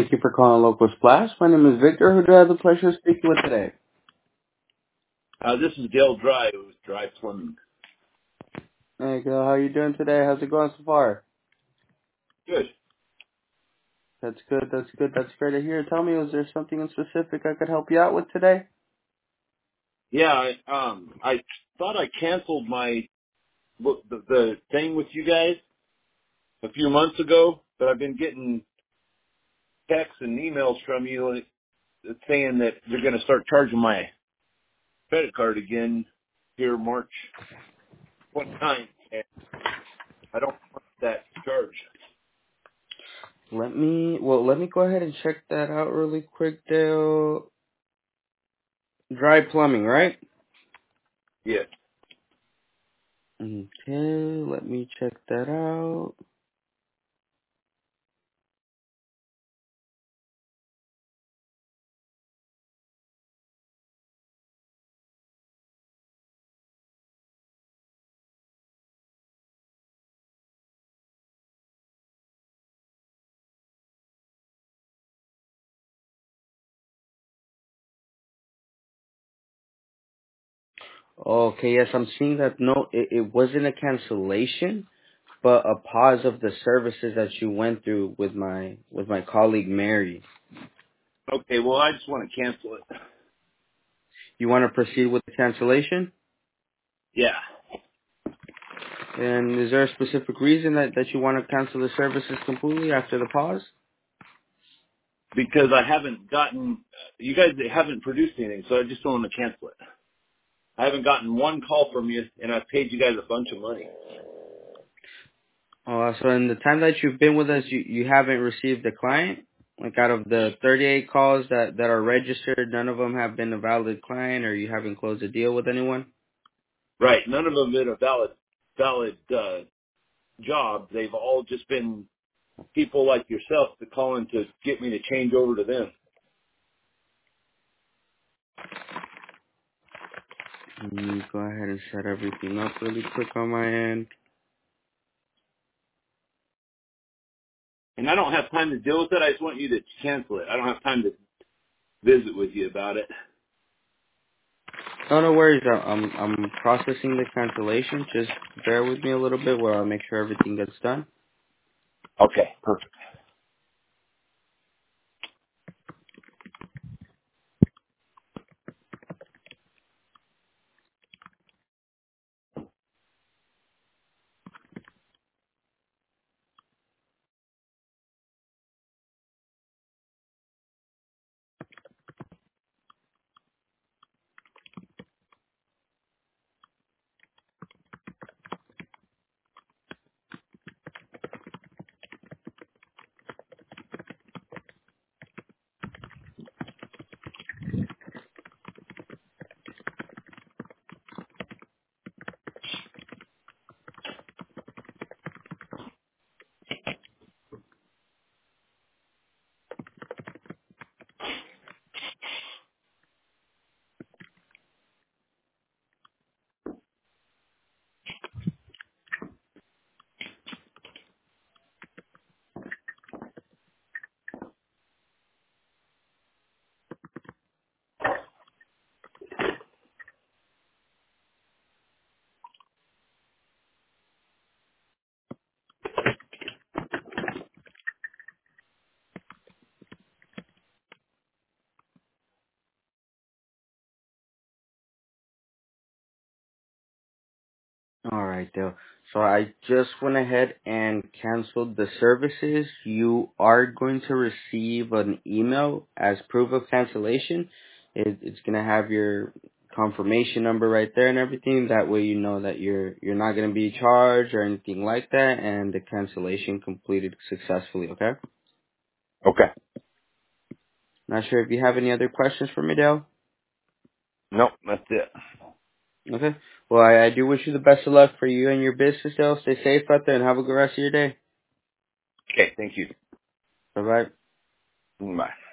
Thank you for calling Local Splash. My name is Victor. Who do I have the pleasure of speaking with today? This is Dale Dry with Dry Plumbing. Hey, girl, how you doing today? How's it going so far? Good. That's good. That's good. That's great to hear. Tell me, was there something in specific I could help you out with today? Yeah, I thought I canceled the thing with you guys a few months ago, but I've been getting texts and emails from you saying that they're going to start charging my credit card again here March 29th, and I don't want that charge. Let me go ahead and check that out really quick, Dale. Dry plumbing, right? Yes. Okay, let me check that out. Okay, yes, I'm seeing that. No, it wasn't a cancellation, but a pause of the services that you went through with my colleague Mary. Okay, well, I just want to cancel it. You want to proceed with the cancellation? Yeah, And is there a specific reason that you want to cancel the services completely after the pause? because I haven't gotten, you guys haven't produced anything, so I just don't want to cancel it. I haven't gotten one call from you, and I've paid you guys a bunch of money. Oh, so in the time that you've been with us, you haven't received a client? Like out of the 38 calls that are registered, none of them have been a valid client, or you haven't closed a deal with anyone? Right. None of them been a valid job. They've all just been people like yourself that calling to get me to change over to them. Let me go ahead and set everything up really quick on my end. And I don't have time to deal with it. I just want you to cancel it. I don't have time to visit with you about it. No, no worries. I'm processing the cancellation. Just bear with me a little bit while I make sure everything gets done. Okay, perfect. All right, Dale. So I just went ahead and canceled the services. You are going to receive an email as proof of cancellation. It's going to have your confirmation number right there and everything. That way you know that you're not going to be charged or anything like that, and the cancellation completed successfully, okay? Okay. Not sure if you have any other questions for me, Dale. Nope, that's it. Okay. Well, I do wish you the best of luck for you and your business, Dale. Stay safe out there and have a good rest of your day. Okay, thank you. Bye-bye. Bye.